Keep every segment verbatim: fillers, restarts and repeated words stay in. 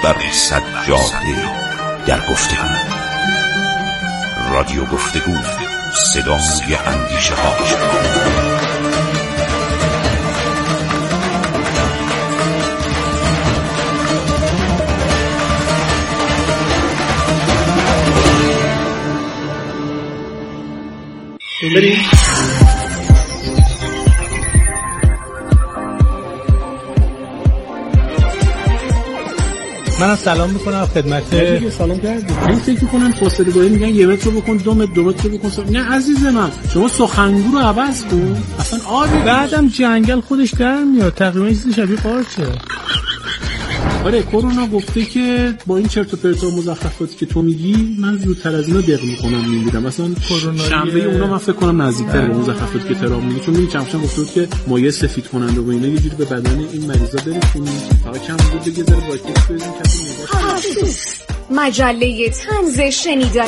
بر سجاده در گفتگو. رادیو گفتگو، صدای اندیشه ها. بریم. منم سلام میکنم خدمت. دیگه سلام کردید. این فکر کنم فاصله گاهی میگن یه متر رو بکن، دو متر، دو متر رو بکن. نه عزیز من، شما سخنگو رو عوض کن. اصلا آره. بعدم جنگل خودش در میاد، تقریبا چیزی شبیه قارچه. آره کرونا گفته که با این چرت و پرت و مزخرفاتی که تو میگی من زودتر از اینا دق میکنم میمیرم. مثلا کرونا شنبه اونا من فکر کنم نزدیکتر به مزخرفاتی که ترام میگه، چون میگه چمشن گفته بود که مایع سفید کننده و اینا یه جوری به بدن این مریضا برسونید فقط کم بود دیگه ذره واکس بزنین کسی نگاش. مجله طنز شنیداری.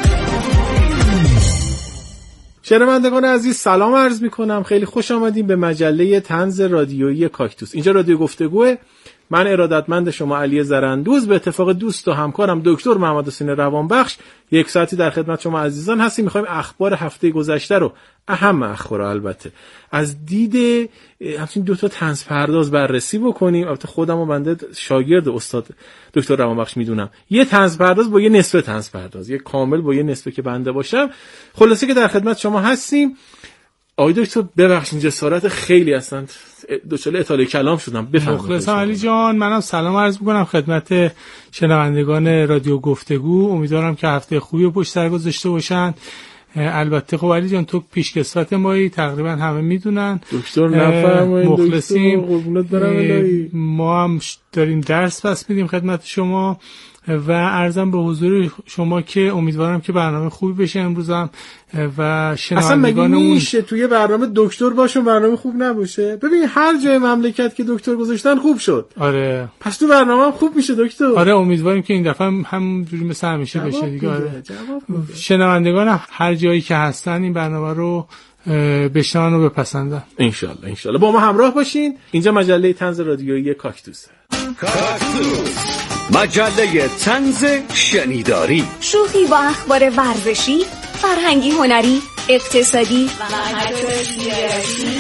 شنوندگان عزیز سلام عرض میکنم، خیلی خوش آمدیم به مجله طنز رادیویی کاکتوس. اینجا رادیو گفتگوه. من ارادتمند شما علی زرندوز به اتفاق دوست و همکارم دکتر محمد حسین روانبخش یک ساعتی در خدمت شما عزیزان هستیم. میخوایم اخبار هفته گذشته رو، اهم اخبار البته، از دید همچین دو تا طنز پرداز بررسی بکنیم. البته خودم و بنده شاگرد استاد دکتر روانبخش میدونم، یه طنز پرداز با یه نصف طنز پرداز، یه کامل با یه نصفه که بنده باشم. خلاصه که در خدمت شما هستیم. آقای دکتر ببخشید جسارت خیلی هستن، دوچاره اطاله کلام شدم. بفرمایید. مخلصم علی جان. منم سلام عرض می‌کنم خدمت شنوندگان رادیو گفتگو. امیدوارم که هفته خوبی پشت سر گذاشته باشن. البته خب علی جان تو پیشکسوت مایی، تقریبا همه میدونن. دکتر نفرمایید. مخلصیم. قربونت برم الهی. ما هم داریم درس پس میدیم خدمت شما و عرضم به حضور شما که امیدوارم که برنامه خوبی بشه امروزم و شنوندگان اصلا میشه توی برنامه دکتر باشه برنامه خوب نباشه؟ ببین هر جای مملکت که دکتر گذاشتن خوب شد. آره پس تو برنامه هم خوب میشه دکتر. آره امیدواریم که این دفعه هم همونجوری مثل همیشه بشه دیگه. آره شنوندگان هر جایی که هستن این برنامه رو بشنون و بپسندن ان شاء الله. ان شاء الله با ما همراه باشین. اینجا مجله طنز رادیویی کاکتوسه. کاکتوس، مجله طنز شنیداری. شوخی با اخبار ورزشی، فرهنگی، هنری، اقتصادی و حتی سیاسی.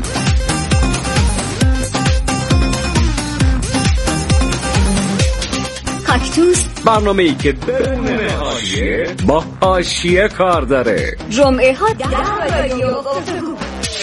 کاکتوس، برنامه‌ای که بدون حاشیه با حاشیه کار داره. جمعه ها در رادیو گفتگو.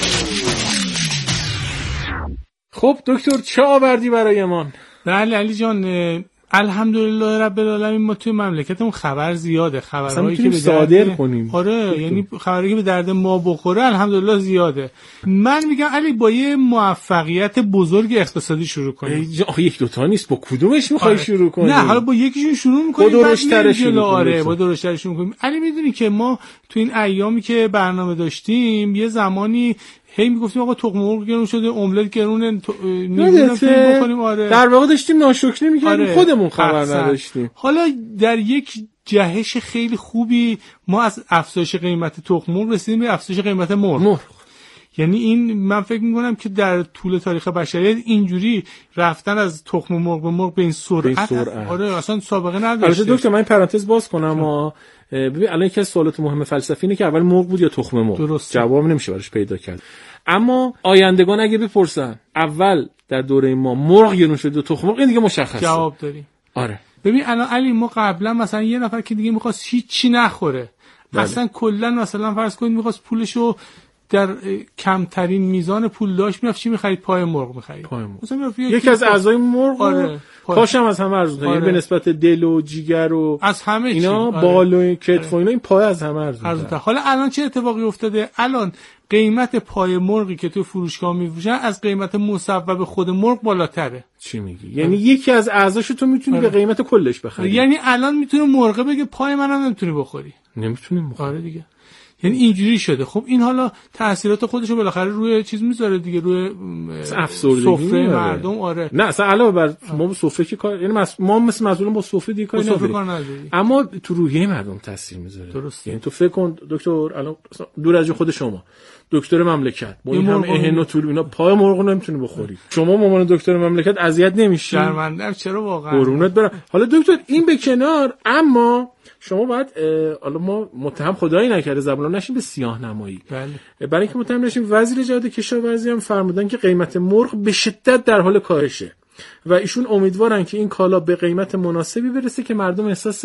خب دکتر چه آوردی برایمان؟ بله علی جان، الحمدلله رب العالمین ما توی مملکتمون خبر زیاده، خبرهایی که به صادر کنیم. آره یعنی خبری که به درد ما بخوره الحمدلله زیاده. من میگم علی با یه موفقیت بزرگ اقتصادی شروع کنیم. یک دو تا نیست، با کدومش میخوای آره. شروع کنی؟ نه حالا با یکیشون شروع میکنیم، با درشترش شروع آره با درشترش شروع کنیم. علی میدونی که ما تو این ایامی که برنامه داشتیم یه زمانی هی میگفتیم آقا تخم مرغ گرون شده، املت گرونه، نمیدونم چی بکنیم. آره در واقع داشتیم ناشکری میکردیم. آره. خودمون خبر احسن. نداشتیم. حالا در یک جهش خیلی خوبی ما از افزایش قیمت تخم مرغ رسیدیم به افزایش قیمت مرغ. مرغ یعنی این من فکر میکنم که در طول تاریخ بشریت اینجوری رفتن از تخم مرغ به مرغ به این سرعت, آره اصلا سابقه نداشته. البته دکتر من این پرانتز باز کنم و ببین الان یکی از سوالات مهم فلسفی اینه که اول مرغ بود یا تخم مرغ؟ درست. جواب نمیشه براش پیدا کرد. اما آیندگان اگه بپرسن اول در دوره ما مرغ گرون شد یا تخم مرغ، این دیگه مشخصه. جواب داریم. آره ببین الان علی ما قبلا مثلا یه نفر که دیگه می‌خواست هیچ چی نخوره، بله. اصلا کلا مثلا فرض کنید می‌خواست پولشو در کمترین میزان پول داشت میرفت چی می‌خرید؟ پای مرغ می‌خرید. مثلا یکی از اعضای مرغ، آره پاشم از همه ارزونه، آره. یعنی به نسبت دل و جیگر و از همه اینا، آره. بال و کتف و اینا، این پای از همه ارزونه. حالا الان چه اتفاقی افتاده؟ الان قیمت پای مرغی که تو فروشگاه میفروشن از قیمت مصوب خود مرغ بالاتره. چی میگی؟ یعنی آره. یکی از اعضاشو تو میتونی آره. به قیمت کلش بخری. یعنی الان میتونه مرغ بگه پای منم نمیتونی بخوری. نمیتونیم بخوری. آره دیگه. یعنی اینجوری شده. خب این حالا تاثیرات خودشو بالاخره روی چیز میذاره دیگه، روی سفره مردم. آره نه اصلا علاوه بر ما سفره که کار، یعنی ما مثل مسئولان با سفره دیگه کار نداریم، اما تو روحیه مردم تاثیر میذاره. درست. یعنی تو فکر کن دکتر الان دور از خود شما دکتر مملکت با این همه اهن و طول اینا پای مرغ نمیتونی بخوری. شما مامان دکتر مملکت اذیت نمیشی؟ شرمنده چرا واقعا؟ قربونت برم. حالا دکتر این به کنار، اما شما باید حالا ما متهم خدایی نکرده زبون نشیم به سیاه نمایی. بله. برای اینکه متهم نشیم وزیر جهاد کشاورزی هم فرمودن که قیمت مرغ به شدت در حال کاهشه و ایشون امیدوارن که این کالا به قیمت مناسبی برسه که مردم احساس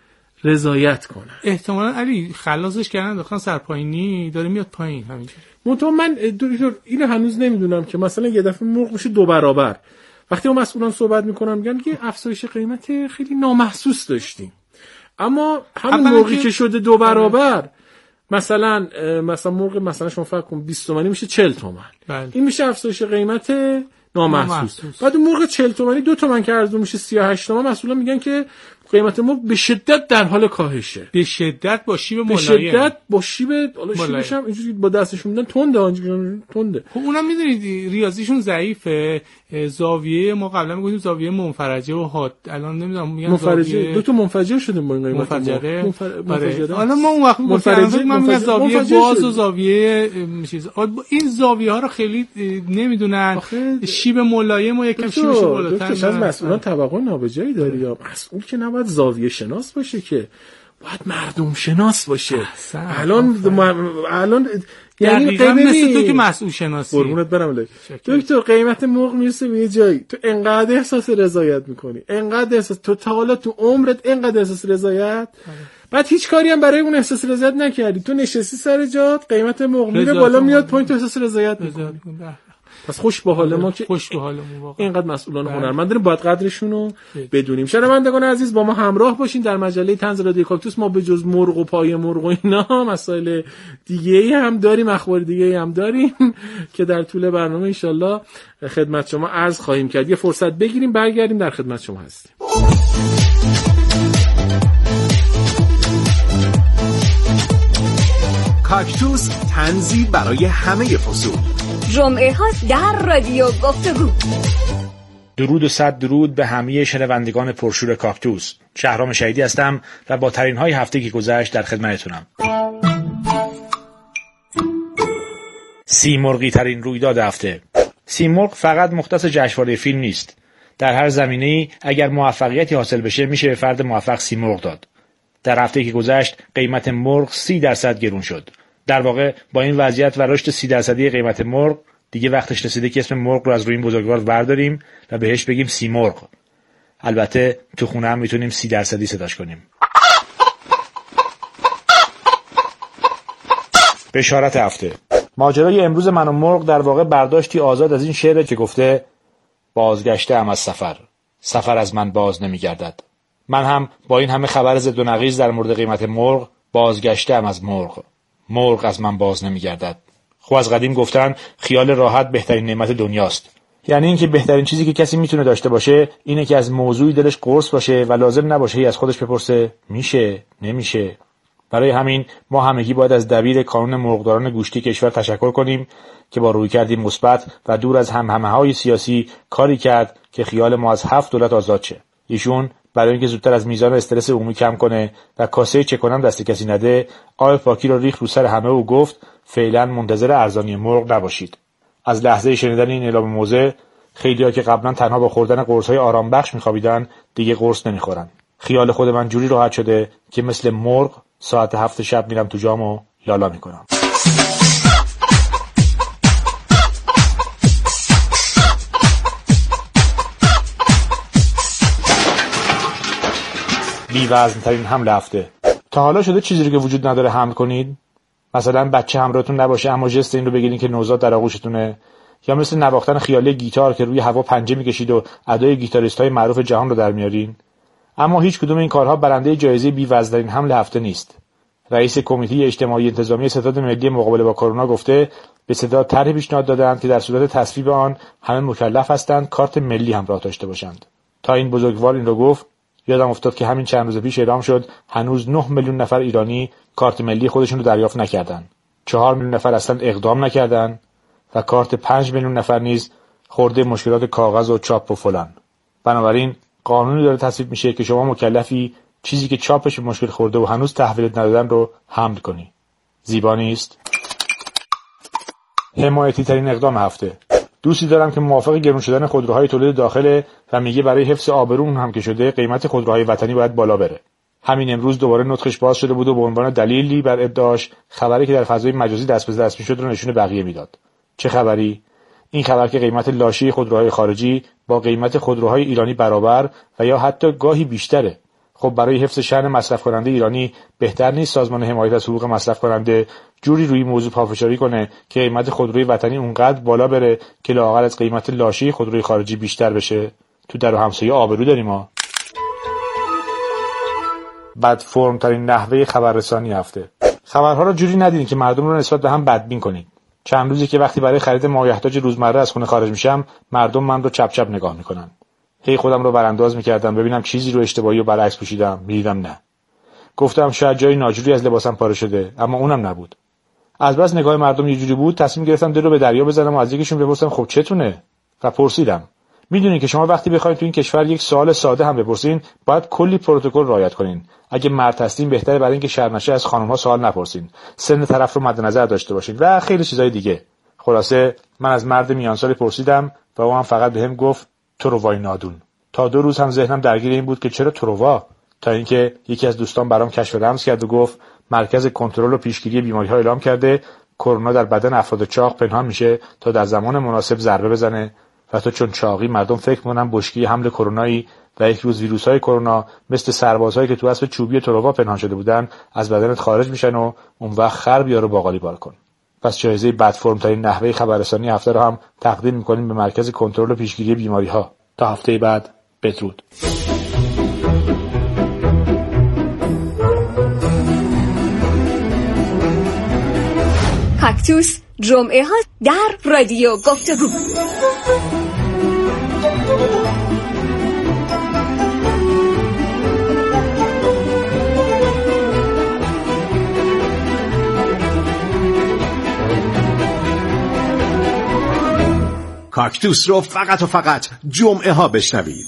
رضایت کنن. احتمالاً علی خلاصش کردن داخل سرپایینی داره میاد پایین همینجوری. منتها من دکتر اینو هنوز نمیدونم که مثلا یه دفعه مرغ میشه دو برابر. وقتی اون مسئولان صحبت میکنن میگن که افزایش قیمت خیلی نامحسوس داشتیم، اما همون مرغی که شده دو برابر مثلا مثلا مرغ مثلا شما فکر کن بیست تومانی میشه چهل تومن. بله. این میشه افزایش قیمت نامحسوس. بعد مرغ چهل تومانی دو تومن که ارزون میشه سی و هشت تومن، مسئولا میگن که قیمت مرغ به شدت در حال کاهشه. به شدت با شیب ملایم. به شدت با شیب حالا شیبش هم اینجوری با دستشون میدن تنده اونجوری تنده. خب اونم میدونید ریاضیشون ضعیفه. زاویه ما قبلا میگفتیم زاویه منفرجه و حاد، الان نمیدونم میگن منفرجه. زاویه دو تا منفجر شده با این قیمت منفجره. منفجره. حالا ما اون وقت منفجره ما میگن زاویه باز و زاویه چیز. این زاویه ها رو خیلی نمیدونن. شیب ملایم و یکم شیبش بالاتر. تو از مسئولان توقع نابجایی داری یا مسئول که نباید زاویه شناس باشه که باید مردم شناس باشه. الان الان یعنی قیمت مثل تو که مسئول شناسی. قربونت برم لای دکتر قیمت مرغ میرسه به یه جایی تو انقدر احساس رضایت میکنی، انقدر احساس تو تا حالا تو عمرت انقدر احساس رضایت بعد هیچ کاری هم برای اون احساس رضایت نکردی، تو نشستی سر جات قیمت مرغ میره بالا میاد پایین، تو احساس رضایت میکنی. پس خوش به حال ما که خوش به حالمون واقعا اینقدر مسئولان هنرمند داریم، باید قدرشون رو بدونیم. شنوندگان عزیز با ما همراه باشین در مجله طنز رادیو کاکتوس. ما به جز مرغ و پای مرغ و اینا مسائل دیگه‌ای هم داریم، اخبار دیگه‌ای هم داریم که در طول برنامه ان شاءالله خدمت شما عرض خواهیم کرد. یه فرصت بگیریم برگردیم در خدمت شما هستیم. کاکتوس طنزی برای همه فصول. جمعه ها در رادیو گفتگو. درود و صد درود به همه شنوندگان پرشور کاکتوس. شهرام شهیدی هستم و با ترین های هفته که گذشت در خدمتتونم. سیمرغی ترین رویداد هفته. سیمرغ فقط مختص جشنواره فیلم نیست. در هر زمینه‌ای اگر موفقیتی حاصل بشه میشه به فرد موفق سیمرغ داد. در هفته که گذشت قیمت مرغ سی درصد گرون شد. در واقع با این وضعیت و رشد سی درصدی قیمت مرغ دیگه وقتش رسیده که اسم مرغ رو از روی این بزرگوار برداریم و بهش بگیم سیمرغ. البته تو خونه هم میتونیم سی درصدی صداش کنیم. بشارت هفته. ماجرای امروز من و مرغ در واقع برداشتی آزاد از این شعره که گفته بازگشته ام از سفر، سفر از من باز نمیگردد. من هم با این همه خبر ضد و نقیض در مورد قیمت مرغ بازگشته ام از مرغ، مرغ از من باز نمیگردد. خب از قدیم گفتن خیال راحت بهترین نعمت دنیاست. یعنی اینکه بهترین چیزی که کسی میتونه داشته باشه اینه که از موضوعی دلش قرص باشه و لازم نباشه از خودش بپرسه میشه نمیشه. برای همین ما همگی باید از دبیر کانون مرغداران گوشتی کشور تشکر کنیم که با رویکردی مثبت و دور از همهمه‌های سیاسی کاری کرد که خیال ما از هفت دولت آزاد شه. ایشون برای اینکه زودتر از میزان استرس عمومی کم کنه و کاسه چه کنم دست کسی نده، آب پاکی رو ریخت رو سر همه و گفت فعلا منتظر ارزانی مرغ نباشید. از لحظه شنیدن این اعلام موضع خیلی‌ها که قبلا تنها با خوردن قرص‌های آرام بخش می‌خوابیدن دیگه قرص نمی‌خورن. خیال خود من جوری راحت شده که مثل مرغ ساعت هفت شب میرم تو جام و لالا میکنم. بی وزن ترین حمل هفته. تا حالا شده چیزی رو که وجود نداره حمل کنید؟ مثلا بچه همراهتون نباشه اما جست این رو بگیرین که نوزاد در آغوشتونه، یا مثل نواختن خیالی گیتار که روی هوا پنجه میکشید و ادای گیتاریست‌های معروف جهان رو در میارین. اما هیچ کدوم این کارها برنده جایزه بی وزن‌ترین حمل هفته نیست. رئیس کمیته اجتماعی انتظامی ستاد ملی مقابله با کرونا گفته به ستاد طرحی پیشنهاد دادند که در صورت تصویب آن همه مکلف هستند کارت ملی همراه داشته باشند. تا این بزرگوار این رو گفت یادم افتاد که همین چند روز پیش اعلام شد هنوز نه میلیون نفر ایرانی کارت ملی خودشون رو دریافت نکردن. چهار میلیون نفر اصلا اقدام نکردن و کارت پنج میلیون نفر نیز خورده مشکلات کاغذ و چاپ و فلان. بنابراین قانونی داره تصویب میشه که شما مکلفی چیزی که چاپش مشکل خورده و هنوز تحویلت ندادن رو حمل کنی. زیبا نیست؟ حمایتی ترین اقدام هفته. دوستی دارم که موافق گرون شدن خودروهای تولید داخل و میگه برای حفظ آبرو هم که شده قیمت خودروهای وطنی باید بالا بره. همین امروز دوباره نطقش باز شده بود و به عنوان دلیلی بر ادعاش خبری که در فضای مجازی دست به دست میشد رو نشون بقیه میداد. چه خبری؟ این خبر که قیمت لاشه خودروهای خارجی با قیمت خودروهای ایرانی برابر و یا حتی گاهی بیشتره. خب برای حفظ شأن مصرف کننده ایرانی بهتر نیست سازمان حمایت از حقوق مصرف کننده جوری روی موضوع پافشاری کنه که قیمت خودروی وطنی اونقدر بالا بره که لااقل از قیمت لاشه خودروی خارجی بیشتر بشه؟ تو در و همسایه آبرو داریم ما. بد فرم ترین نحوه خبررسانی هفته. خبرها رو جوری ندید که مردم رو نسبت به هم بدبین کنید. چند روزی که وقتی برای خرید مایحتاج روزمره از خونه خارج میشم مردم من رو چپ چپ نگاه میکنن. هی خودم رو برانداز میکردم ببینم چیزی رو اشتباهی و برعکس پوشیدم، میدیدم نه. گفتم شاید جای ناجوری از لباسم پاره شده، اما اونم نبود. از بس نگاه مردم یه جوری بود تصمیم گرفتم دل رو به دریا بزنم و از یکیشون بپرسم خب چتونه؟ و پرسیدم. میدونین که شما وقتی بخواید تو این کشور یک سوال ساده هم بپرسین باید کلی پروتکل رعایت کنین. اگه مرد هستین بهتره برای اینکه شرم نشه از خانم‌ها سوال نپرسین، سن طرف رو مد نظر داشته باشین و خیلی چیزای دیگه. خلاصه من از مرد میان سالی پرسیدم و او هم فقط بهم گفت تروای نادون. تا دو روز هم ذهنم درگیر این بود که چرا تروا، تا اینکه یکی از دوستان برام کشف رمز کرد و گفت مرکز کنترل و پیشگیری بیماری‌ها اعلام کرده کرونا در بدن افراد چاق پنهان میشه تا در زمان مناسب ضربه بزنه و تو چون چاقی مردم فکر می‌کنن بشکی حمل کرونایی و یک روز ویروس‌های کرونا مثل سربازهایی که تو اسب چوبی تروا پنهان شده بودن از بدنت خارج میشن و اون وقت خر بیار و باقالی بار کن. پس جایزه بد فرم ترین نحوه خبررسانی هفته رو هم تقدیم می‌کنیم به مرکز کنترل و پیشگیری بیماری‌ها. تا هفته بعد بدرود. کاکتوس جمعه ها در رادیو گفتگو. کاکتوس رو فقط و فقط جمعه ها بشنوید.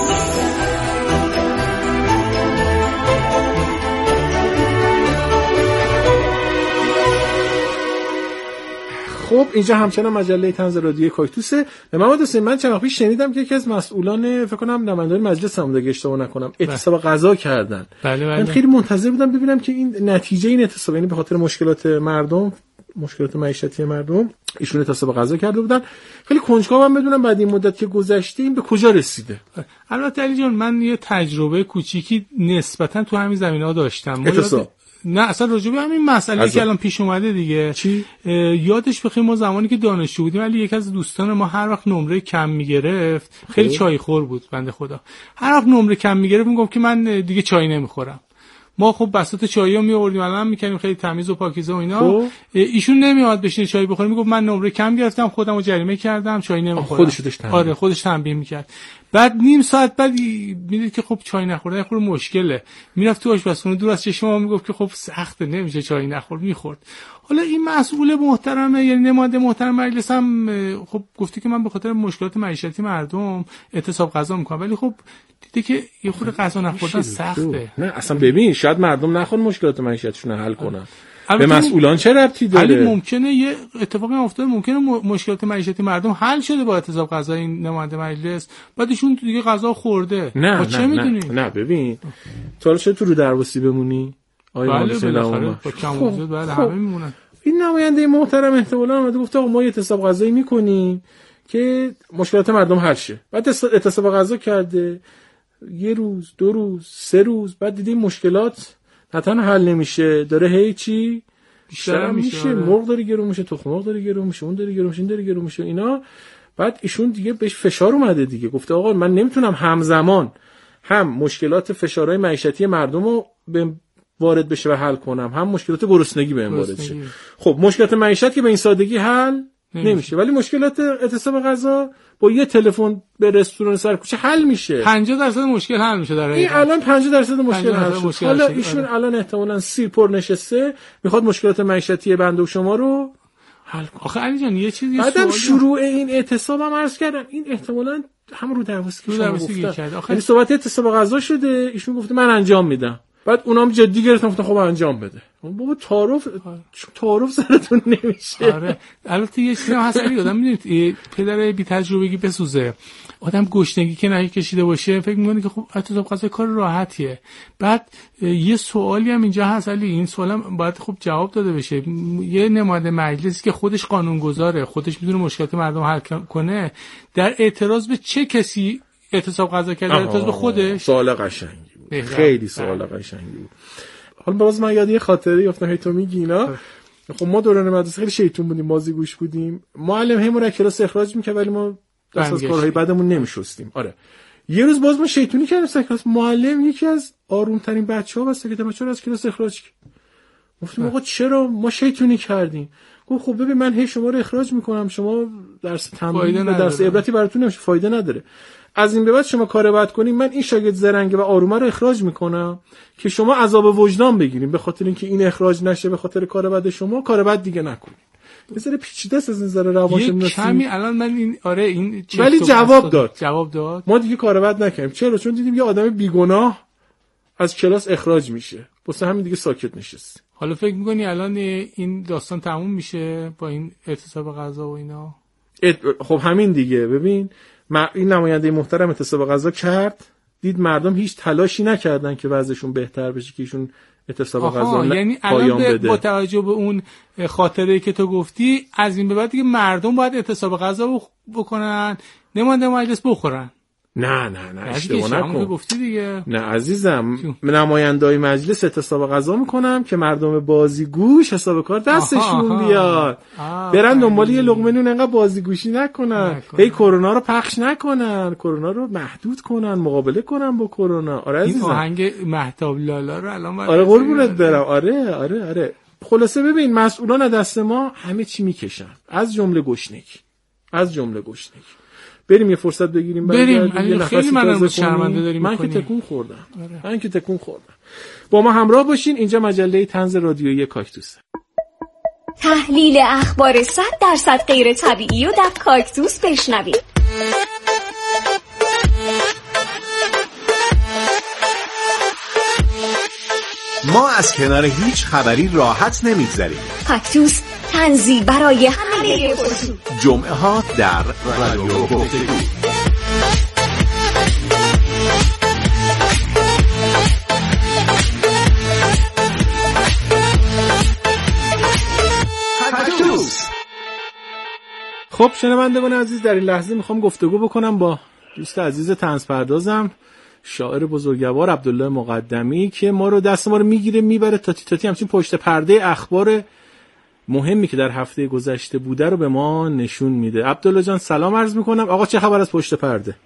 خب اینجا همچنان مجله طنز رادیوی کاکتوسه. محمد حسین من چند وقت پیش شنیدم که یکی از مسئولان فکر کنم نمایندگان مجلس هم اگه اشتباه نکنم اعتصاب غذا کردن. بله بله. من خیلی منتظر بودم ببینم که این نتیجه این اعتصاب، یعنی به خاطر مشکلات مردم، مشکلات معیشتی مردم ایشون اعتصاب غذا کرده بودن. خیلی کنجکاوم بدونم بعد این مدت که گذشته این به کجا رسیده. البته علی جان من یه تجربه کوچیکی نسبتا تو همین زمینه‌ها داشتم. اعتصاب نه اصلا راجع به همین مسئله که الان پیش اومده دیگه. چی؟ یادش بخیر ما زمانی که دانشجو بودیم ولی یکی از دوستان ما هر وقت نمره کم میگرفت، خیلی چای خور بود بنده خدا، هر وقت نمره کم میگرفت میگم که من دیگه چای نمیخورم. ما خب بساط چایو می آوردیم الان میکنیم خیلی تمیز و پاکیزه و اینا. خب. ایشون نمیاد بشینه چای بخوره، میگفت من نمره کم گرفتم خودمو جریمه کردم چای نمیخورم. خودش داشت تنبیه. آره خودش تنبیه میکرد. بعد نیم ساعت بعد میدید که خب چای نخوردن خود مشکله، میرفت تو آشپزخونه دور از چشم ما میگفت که خب سخته نمیشه چای نخور، میخورد. حالا این مسئول محترمه یعنی نماینده محترم مجلس هم خب گفته که من به خاطر مشکلات معیشتی مردم اعتصاب غذا میکنم، ولی خب دیده که یه خورده غذا نخوردن سخته. نه اصلا ببین شاید مردم نخوان مشکلات معیشتیشون رو حل کنن. به مسئولان چه ربطی داره؟ ولی ممکنه یه اتفاقی افتاده، ممکنه مشکلات معیشتی مردم حل شده با اعتصاب غذا این نماینده مجلس، بعدشون دیگه غذا خورده. نه با نه چه میدونی؟ نه نه ببین تو حالا چه تو رو درواسی بمونی؟ آیا بله بالاخره با کم وجود بعد همه میمونن. این نماینده محترم احتمالاً اومده گفته آقا ما یه اعتصاب غذایی میکنیم که مشکلات مردم حل شه. بعد اعتصاب غذا کرده یه روز، دو روز، سه روز، بعد دیدیم مشکلات نه تنها حل نمیشه، داره هی چی بیشتر میشه، مرغ داره گرون میشه، تخم مرغ داره گرون میشه، اون داره گرون میشه، این داره گرون میشه اینا. بعد ایشون دیگه بهش فشار اومده دیگه، گفته آقا من نمیتونم همزمان هم مشکلات فشارهای معیشتی مردم رو به وارد بشه و حل کنم، هم مشکلات گرسنگی بهم وارد شه. خب مشکلات معیشت که به این سادگی حل نمیشه, نمیشه. ولی مشکلات اعتصاب غذا با یه تلفن به رستوران سر کوچه حل میشه. پنجاه درصد مشکل حل میشه در این الان پنجاه درصد مشکل حل شد. حالا ایشون آره. الان احتمالاً سیر پر نشسته میخواد مشکلات معیشتی بنده و شما رو حل کنه. آخه علی جان یه چیزی بعدم شروع این اعتصاب هم عرض کردم این احتمالاً هم رو درواسی که شما گفتید. یعنی صحبت اعتصاب غذا شده، ایشون گفته من انجام میدم. بعد اونام جدی گرفتن گفتن خب انجام بده. بابا تعارف تعارف سرتون نمیشه. آره البته یه چیزی هم هست آدم میدونید پدر بی تجربگی بسوزه. آدم گشنگی که نه کشیده باشه فکر می‌کنه که خب اعتصاب غذا کار راحتیه. بعد یه سوالی هم اینجا هست علی، این سوالم باید خب جواب داده بشه. یه نماینده مجلسی که خودش قانونگذاره، خودش می‌دونه مشکلات مردم حل کنه، در اعتراض به چه کسی اعتصاب غذا کرده؟ در اعتراض به خودش. سوال قشنگی بود. خیلی سوال قشنگی بود. حالا باز من یاد یه خاطره یافتم هی تو میگی اینا. خب ما دوران مدرسه خیلی شیطون بودیم، بازی گوش بودیم. معلم همون را کلاس اخراج می‌کرد ولی ما دست از کارهای بعدمون نمی‌شستیم. آره. یه روز باز ما شیطونی کردیم سر کلاس، معلم یکی از آروم‌ترین بچه‌ها واسه که بچه‌ها از کلاس اخراج کرد. گفتیم آقا چرا ما شیطونی کردیم؟ گفت خب ببین من هی شما رو اخراج می‌کنم، شما درس تمرین و درس عبرتی براتون نمیشه، فایده نداره. از این به بعد شما کار بد کنین من این شاگرد زرنگه و آرومه رو اخراج میکنم که شما عذاب وجدان بگیریم به خاطر اینکه این اخراج نشه به خاطر کار بد شما، کار بد دیگه نکنین. بذاره پیچیده است از این ذره روانشناسی. کمی الان من این آره این ولی جواب داد. جواب داد. ما دیگه کار بد نکنیم. چرا؟ چون دیدیم یه آدم بیگناه از کلاس اخراج میشه. واسه همین دیگه ساکت نشست. حالا فکر می‌کنی الان این داستان تموم میشه با این اعتصاب غذا و اینا؟ ات... خب همین دیگه. ببین این نماینده محترم اعتصاب غذا کرد، دید مردم هیچ تلاشی نکردن که وضعشون بهتر بشه که ایشون اعتصاب غذا یعنی پایان بده. با توجه به اون خاطره‌ای که تو گفتی از این به بعد دیگه مردم باید اعتصاب غذا بکنن، نماینده مجلس بخورن. نه نه نه اشتباه نکن. گفتی دیگه. نه عزیزم، نمایندای مجلس اعتصاب غذا میکنم که مردم بازیگوش حساب کار دستشون بیاد، برن دنبال یه لقمه نون، انقدر بازیگوشی نکنن، هی کرونا رو پخش نکنن، کرونا رو محدود کنن، مقابله کنن با کرونا. آره عزیزم این آهنگ مهتاب لالا رو الان آره قربونت برم. آره آره آره خلاصه ببین مسئولان دست ما همه چی میکشن، از جمله گشنگی، از جمله گشنگی. بریم یه فرصت بگیریم بریم. خیلی منم شرمنده داریم. من که تکون خوردم. آره. من که تکون خوردم. با ما همراه باشین. اینجا مجله طنز رادیویی کاکتوس. تحلیل اخبار صد درصد غیر طبیعی و در کاکتوس بشنوید. ما از کنار هیچ خبری راحت نمیگذریم. کاکتوس طنزی برای همه خصوص. جمعه ها در رادیو گفتگو. کاکتوس. خب شنوندگان عزیز، در این لحظه میخوام گفتگو بکنم با دوست عزیز طنز پردازم، شاعر بزرگوار عبدالله مقدمی که ما رو دست ما رو میگیره میبره تاتی تاتی همچین پشت پرده اخبار مهمی که در هفته گذشته بوده رو به ما نشون میده. عبدالله جان سلام عرض میکنم. آقا چه خبر از پشت پرده؟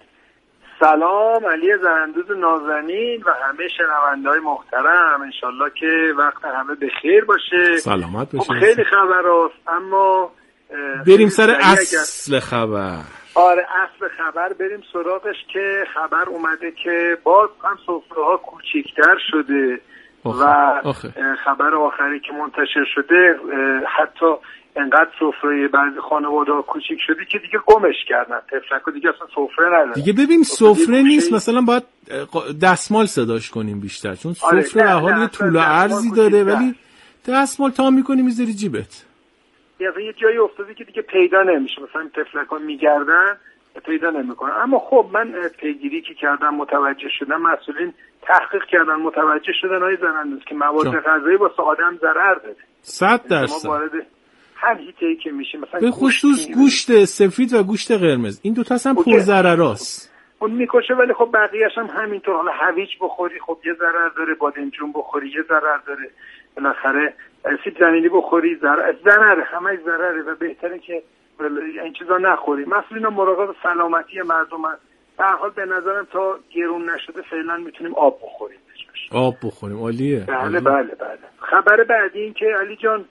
سلام علی زرندوز نازنین و همه شنونده‌های محترم، انشالله که وقت همه بخیر باشه، سلامت باشه. خب خیلی خبر هست اما بریم سر اصل خبر. آره اصل خبر بریم سراغش که خبر اومده که باز هم سفره‌ها کوچیک‌تر شده آخه. و آخه. خبر آخری که منتشر شده حتی انقدر سفره بعضی خانواده‌ها کوچیک شده که دیگه گمش کردن، تفلکو دیگه اصلا سفره ندارن. دیگه ببین سفره نیست، مثلا باید دستمال صداش کنیم بیشتر، چون سفره به حال یه طول و عرضی داره ولی دستمال تا می‌کنی میذاری جیبت. یه جایی افتادی که دیگه پیدا نمیشه، مثلا تفلک‌ها میگردن پیدا نمیکنن. اما خب من پیگیری که کردم متوجه شدم، مسئولین تحقیق کردن متوجه شدن های زنندوز که مواد غذایی واسه آدم ضرر داره. صد درصد. ما وارد هر هیته‌ای که میشه مثلا به خصوص گوشت سفید و گوشت قرمز، این دو تا اصلا پر ضرراست. اون میکشه ولی خب بقیه‌اش هم همینطور. حالا هویج بخوری خب یه ضرر داره، بادمجون بخوری یه ضرر داره، بالاخره سیب زمینی بخوری ضرر ضرر همه ضرره و بهتره که این چیزا نخوری. مسئولینا مراقب سلامتی مردم هست. به هر حال به نظرم تا گرون نشده فعلا میتونیم آب بخوریم. آب بخوریم عالیه. بله بله بله. خبر بعدی این که علی جان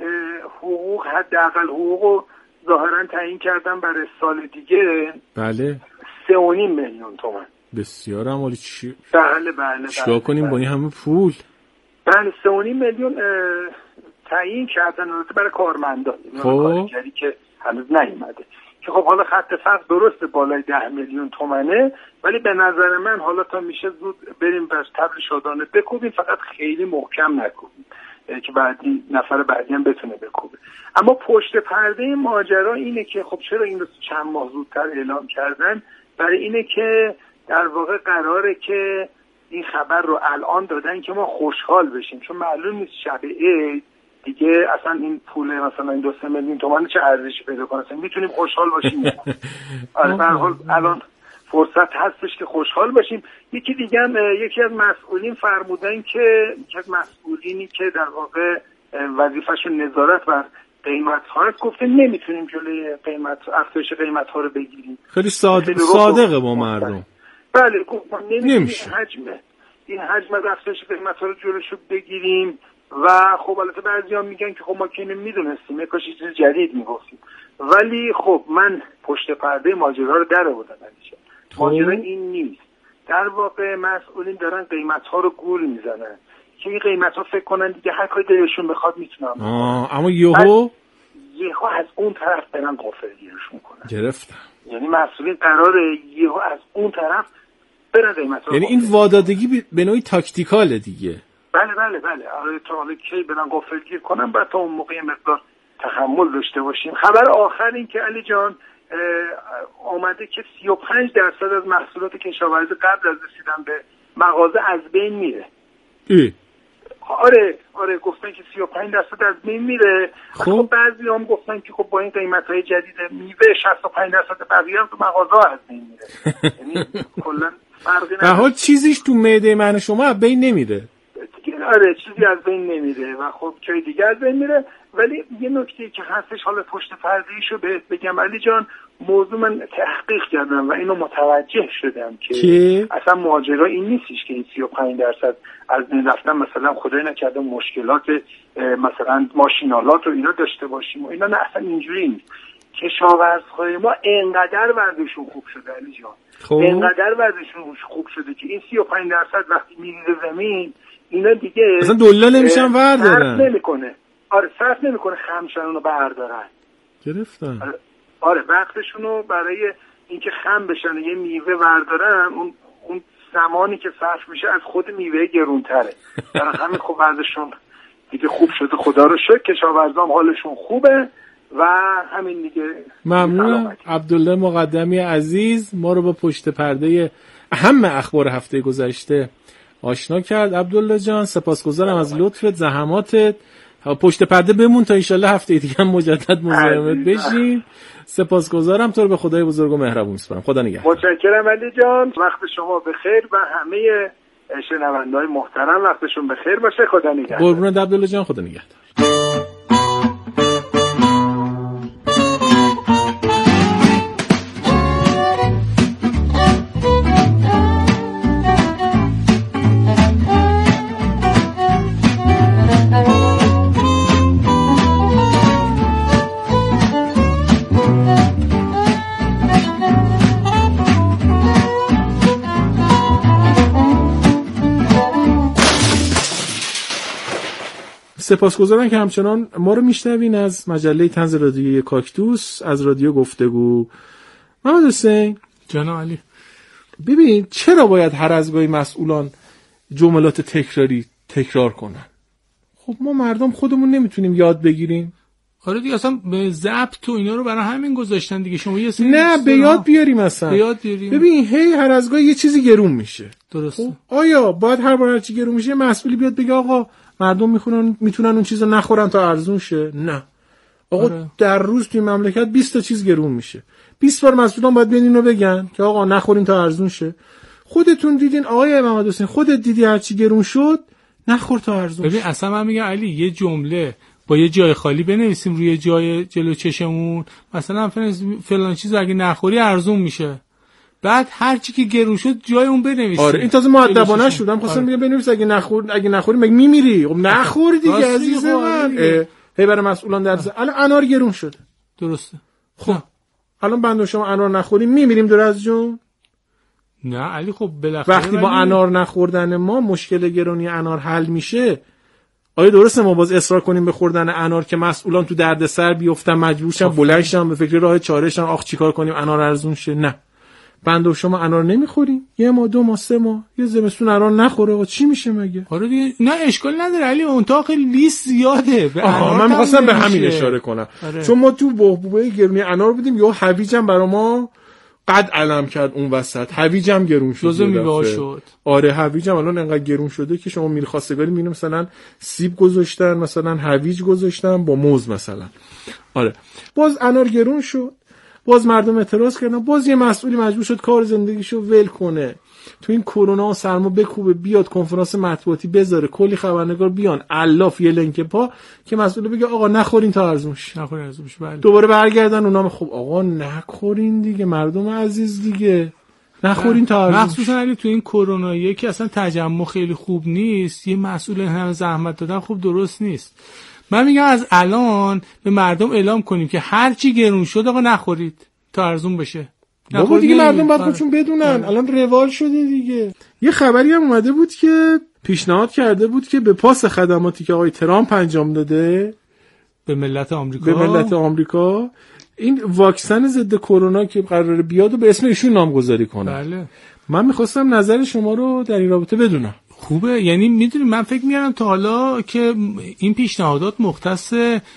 حقوق حداقل حقوقو ظاهرا تعیین کردن برای سال دیگه. بله. سه و نیم میلیون تومان. بسیار عالی. چی؟ بله بله. چیکار کنیم با این همه پول؟ بله سه و نیم میلیون تعیین کردن برای کارمندان. خب کاری که هنوز نیومده. که خب حالا خط فقر درست بالای ده میلیون تومنه، ولی به نظر من حالا تا میشه زود بریم بر طبل شادانه بکوبیم، فقط خیلی محکم نکوبیم که بعدی نفر بعدی هم بتونه بکوبه. اما پشت پرده ماجرا اینه که خب چرا این رو چند ماه زودتر اعلام کردن؟ برای اینه که در واقع قراره که این خبر رو الان دادن که ما خوشحال بشیم، چون معلوم نیست شب عید دیگه اصلا این پول مثلا این دو سه میلیون تومان چه ارزشی پیدا کنه، اصلا میتونیم خوشحال باشیم. آره به هر حال الان فرصت هستش که خوشحال باشیم. یکی دیگه هم یکی از مسئولین فرمودن که یکی از مسئولینی که در واقع وظیفه‌شون نظارت بر قیمت‌ها هست گفته نمیتونیم جلوی قیمت افزایش قیمت‌ها رو بگیریم. خیلی صادق صادقه با مردم. بله گفت ما نمیتونیم حجم این حجم افزایش قیمت‌ها رو جلوشو بگیریم و خب البته بعضی‌ها میگن که خب ما که اینو میدونستیم، یک چیز جدید میگفتیم، ولی خب من پشت پرده ماجرا رو در آوردم. ماجرا این نیست. در واقع مسئولین دارن قیمت‌ها رو گول میزنن که این قیمت‌ها فکر کنن دیگه هر کاری دلشون بخواد میتونن. آه اما یهو یهو از اون طرف برن غافلگیرش میکنن. گرفتم. یعنی مسئولین قراره یهو از اون طرف برن قیمت‌ها. یعنی این وادادگی به نوعی تاکتیکاله دیگه. بله بله بله. آره تا حالا کی برن غافلگیر کنن، بعد تا اون موقع مقدار تحمل داشته باشیم. خبر آخر این که علی جان آمده که سی و پنج درصد از محصولات کشاورزی قبل از رسیدن به مغازه از بین میره. ای. آره آره گفتن که سی و پنج درصد از بین میره. خب بعضی هم گفتن که خب با این قیمت‌های جدید میوه شصت و پنج درصد بقیه هم تو مغازه از بین میره. یعنی کلا فرقی نداره. به حال چیزیش تو معده من شما از بین نمیره. آره چیزی از بین نمیره و خب چیز دیگه از بین میره. ولی یه نکته که هستش حالا پشت پرده‌ایشو بهت بگم علی جان، موضوع من تحقیق کردم و اینو متوجه شدم که چی؟ اصلا ماجرا این نیستش که این سی و پنج درصد از بین رفتن مثلا خدای نکرده مشکلات مثلا ماشینالات رو اینا داشته باشیم و اینا، نه اصلا اینجوری نیست. کشاورزهای ما انقدر وضعشون خوب شده علی جان، خب. انقدر وضعشون خوب شده که این سی و پنج درصد وقتی میریزه زمین اینا دیگه اصلا دلار نمیشن وردارن، نمیکنه. آره صرف نمیکنه خمشون رو بردارن. گرفتن. آره, آره وقتشون رو برای اینکه خم بشن یه میوه بردارن اون اون زمانی که صرف میشه از خود میوه گرونتره. در همین خب وضعشون دیگه خوب شده، خدا رو شکر. کشاورزام حالشون خوبه و همین دیگه. ممنون. عبدالله مقدمی عزیز ما رو با پشت پرده اهم اخبار هفته گذشته آشنا کرد. عبدالله جان سپاسگزارم از لطفت، زحماتت. پشت پرده بمون تا انشالله هفته دیگه هم مجدد مزاحمت بشیم. سپاسگزارم، تو رو به خدای بزرگ و مهربون میسپارم. خدا نگهدار. متشکرم علی جان، وقت شما بخیر و همه شنونده‌های محترم وقتشون بخیر باشه. خدا نگهدار. قربونت عبدالله جان، خدا نگهدار. سپاسگزارم که همچنان ما رو میشنوین از مجله طنز رادیویی کاکتوس، از رادیو گفتگو. محمد حسین جناب علی، ببین چرا باید هر از گاهی مسئولان جملات تکراری تکرار کنن؟ خب ما مردم خودمون نمیتونیم یاد بگیریم؟ آره دیگه، اصلا به ضبط و اینا رو برای همین گذاشتن دیگه. شما یه سری نه به یاد بیاریم اصلا. به یاد بیاریم. ببین هی هر از گاهی یه چیزی گرون میشه. درسته. خب آیا باید هر بار هر چی گرون میشه مسئولی بیاد بگه آقا مردم میخونن میتونن اون چیزو نخورن تا ارزون شه؟ نه آقا آره. در روز توی مملکت بیست تا چیز گرون میشه، بیست بار مسئولان باید بیان اینو بگن که آقا نخورین تا ارزون شه. خودتون دیدین آقای محمد حسین، خودت دیدی هر چی گرون شد نخور تا ارزون. ببین اصلا من میگم علی یه جمله با یه جای خالی بنویسیم روی جای جلو چشمون، مثلا فلان چیز اگه نخوری ارزون میشه، بعد هر چی که گرون شد جای اون بنویسیم. آره این تازه مؤدبانه شدم، خواستم میگم بنویس اگه نخور اگه نخوری مگه میمیری؟ خب نخوری دیگه عزیز من. هی برای مسئولان درس الان انار گرون شده. درسته. خب الان بنده شما انار نخوریم میمیریم دور از جون؟ نه علی خب بالاخره وقتی با انار نخوردن ما مشکل گرونی انار حل میشه، آیا درسته ما باز اصرار کنیم به خوردن انار که مسئولان تو دردسر بیفتن، مجبور شن بلند شن به فکر راه چاره شن، آخ چیکار کنیم انار ارزون شه؟ نه، بنده و شما انار نمیخوریم، یه ماه دو ماه سه ماه یه زمستون انار نخوره و چی میشه مگه؟ آره دیگه، نه اشکال نداره علی، اون تا خیلی لیست زیاده. آها من می‌خواستم به همین اشاره کنم. آره. چون ما تو بحبوبه گرونی انار بودیم، یا هویجم برا ما قد علم کرد اون وسط، هویجم گرون شد، جزء میوه‌ها شد. آره هویجم الان انقدر گرون شده که شما میری خواستگاری میبینی مثلا سیب گذاشتن، مثلا هویج گذاشتن با موز مثلا. آره باز انار گرون شد، باز مردم اعتراض کردن، باز یه مسئولی مجبور شد کار زندگیشو ول کنه، تو این کرونا و سرما بکوبه بیاد کنفرانس مطبوعاتی بذاره، کلی خبرنگار بیان الاف یه لنک پا که مسئول بگه آقا نخورین تا ارزونش، نخورین ارزونش. بله دوباره برگردن اونام خب آقا نخورین دیگه مردم عزیز دیگه، نخورین تا ارزونش. مخصوصا علی تو این کروناییه که اصلا تجمع خیلی خوب نیست، یه مسئول هم زحمت دادن خوب درست نیست. من میگم از الان به مردم اعلام کنیم که هر چی گرون شد آقا نخورید تا ارزون بشه. بابا دیگه مردم باید خودشون بدونن، الان روال شده دیگه. یه خبری هم اومده بود که پیشنهاد کرده بود که به پاس خدماتی که آقای ترامپ انجام داده به ملت آمریکا به ملت آمریکا این واکسن ضد کرونا که قراره بیاد و به اسم ایشون نامگذاری کنه. بله من میخواستم نظر شما رو در این رابطه بدونم. خوبه، یعنی میدونی من فکر می‌کردم تا حالا که این پیشنهادات مختص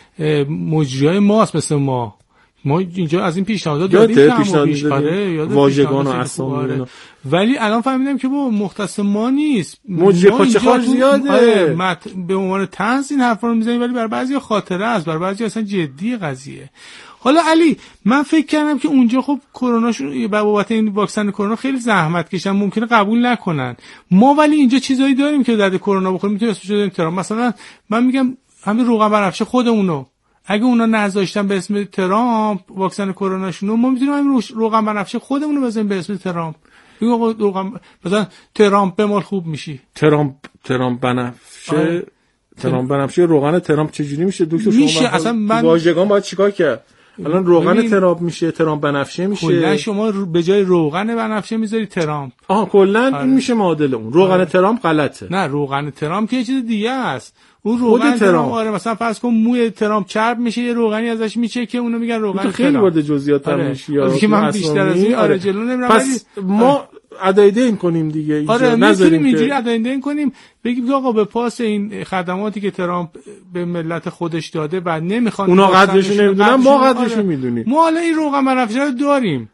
مجریای ماست، مثل ما ما اینجا از این پیشنهادات دادیم که آره واژگان و اسامی آره. ولی الان فهمیدم که با مختص ما نیست، مجری پاچه‌خوار زیاده. آره مت... به عنوان طنز این حرفا رو میزنیم، ولی برای بعضیا خاطره است، برای بعضیا اصلا جدی قضیه. حالا علی من فکر کردم که اونجا خب کروناشون بابت این واکسن کرونا خیلی زحمت کشن، ممکنه قبول نکنن. ما ولی اینجا چیزایی داریم که درد کرونا بخوریم میتونیم اسمش بذاریم ترامپ. مثلا من میگم همین روغن بنفشه خودمونو اگه اونا نذاشتن به اسم ترامپ واکسن کروناشونو، ما میتونیم همین روغن بنفشه خودمونو بزنیم به اسم ترامپ. بگو آقا روغن مثلا ترامپ بمال خوب میشی. ترامپ ترامپ بنفشه آه. ترامپ بنفشه روغن ترامپ چجوری میشه دکتر؟ میشه اصلا من واژگان باید چیکار کرد؟ الان روغن ترامپ میشه ترامپ بنفشه میشه. کلا شما به جای روغن بنفشه میذاری ترامپ. آها کلا این میشه معادل اون. روغن آره. ترامپ غلطه. نه روغن ترامپ که یه چیز دیگه است. اون روغن ترامپ آره مثلا فرض کن موی ترامپ چرب میشه، یه روغنی ازش میچه که اونو میگن روغن ترامپ. خیلی وارد جزئیات هم میشی یا که من بیشتر از این آره جلو نمیرم. پس ما ادایده این کنیم دیگه اینجا. آره نذاریم اینجوری ادایده این کنیم، بگیم آقا به پاس این خدماتی که ترامپ به ملت خودش داده و نمیخوان اونا قدرش نمیدونن، ما قدرش رو میدونیم. ما حالا این روغن بنفشه رو داریم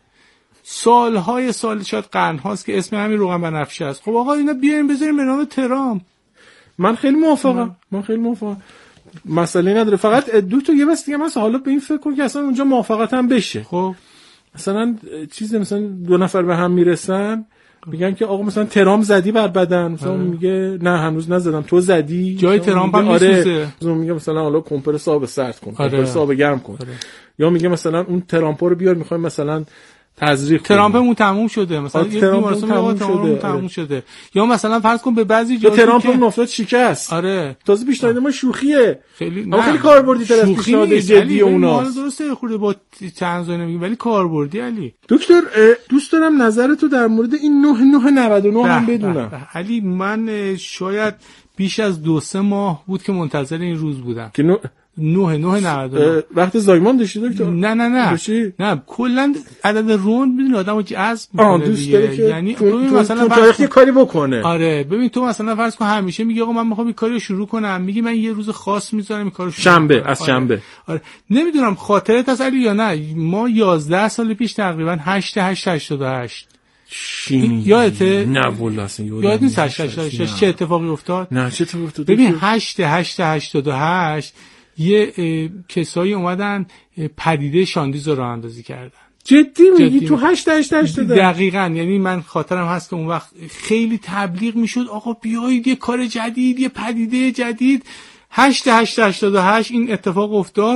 سالهای سال، شاید قرن هاست که اسم همین روغن بنفشه است. خب آقا اینا بیاریم بذاریم به نام ترامپ. من خیلی موافقم. من خیلی موافقم. مسئله نداره، فقط دو تا یه بس دیگه مثلا حالا به این فکر کن که اصلا اونجا موافقت هم بشه. خب مثلا چیز مثلا دو نفر به هم میرسن میگن که آقا مثلا ترامپ زدی بر بدن، مثلا آره. میگه نه هنوز نزدم، تو زدی جای ترامپ هم میسوزه. آره. میگه مثلا حالا کمپرس آب سرد کن، آره. کمپرس آب گرم کن. آره. یا میگه مثلا اون ترامپ رو بیار میخوایم مثلا تزریق ترامپمون تموم شده، مثلا یه بیمارستان تموم شده تموم شده. یا مثلا فرض کن به بعضی جاها ترامپمون افتاد شکست. آره تازه پیشنهاد ما شوخیه، خیلی نه خیلی کاربردی تر از پیشنهاد جدی اوناست. درسته خورده با چند تا نمیگیم ولی کاربردی. علی دکتر دوست دارم نظرتو در مورد این نه نه نود و نه هم بدونم. علی من شاید بیش از دو سه ماه بود که منتظر این روز بودم که نو... نه نه نود و نه وقت زایمان داشتی دکتر؟ نه نه نه باشی؟ نه کلا عدد روند میدونی آدمو جذب میکنه دیگه، یعنی تو, تو مثلا تاریخ یه کاری بکنه. آره ببین تو مثلا فرض کن همیشه میگی آقا من میخوام این کارو شروع کنم، میگی من یه روز خاص میذارم این کارو شروع شنبه از آره. شنبه آره نمیدونم خاطرت هست علی یا نه، ما یازده سال پیش تقریبا هشت هشت هشتاد و هشت چی یادته؟ نه والله اصلا یاد نیست هشت هشت هشت چه اتفاقی افتاد؟ نه چه اتفاقی افتاد؟ ببین هشت هشت هشتاد و هشت یه کسایی اومدن پدیده شاندیز رو راه اندازی کردن. جدی میگی؟ تو هشت هشت هشت دقیقاً، یعنی من خاطرم هست که اون وقت خیلی تبلیغ میشد آقا بیایید یه کار جدید، یه پدیده جدید. هشت هشت هشتاد و هشت این اتفاق افتاد. خب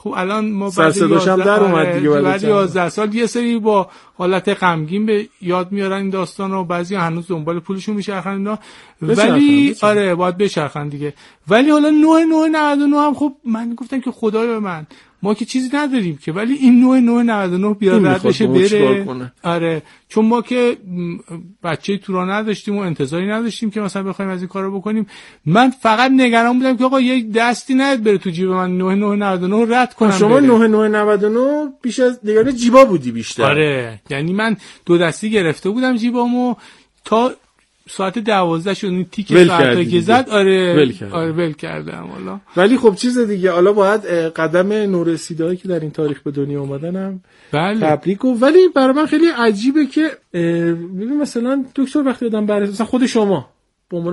خب الان ما سر صداش هم در اومد دیگه بعد یازده سال یه سری با حالت غمگین به یاد میارن این داستانو، بعضی هنوز دنبال پولشون میچرخن اینا، ولی آره باید بچرخن دیگه. ولی حالا نه نه نود و نه هم خب من گفتم که خدایا من ما که چیزی نداریم که، ولی این نه نه نود و نه بیاد رد بشه بره. آره چون ما که بچه تو را نداشتیم و انتظاری نداشتیم که مثلا بخوایم از این کارو بکنیم. من فقط نگران بودم که آقا یک دستی نیاد بره تو جیب من نه نه نود و نه رد کنم. شما نه نه نود و نه بیش از نگران جیبا بودی بیشتر. آره یعنی من دو دستی گرفته بودم جیبامو تا ساعت دوازده شد این تیک ساعته که زد. آره ول کرد. آره ول کردم والا. ولی خب چیز دیگه، حالا باید قدم نورسیدهایی که در این تاریخ به دنیا اومدنم بله تبریک. ولی برای من خیلی عجیبه که ببین مثلا دکتر وقتی آدم بررسی مثلا خود شما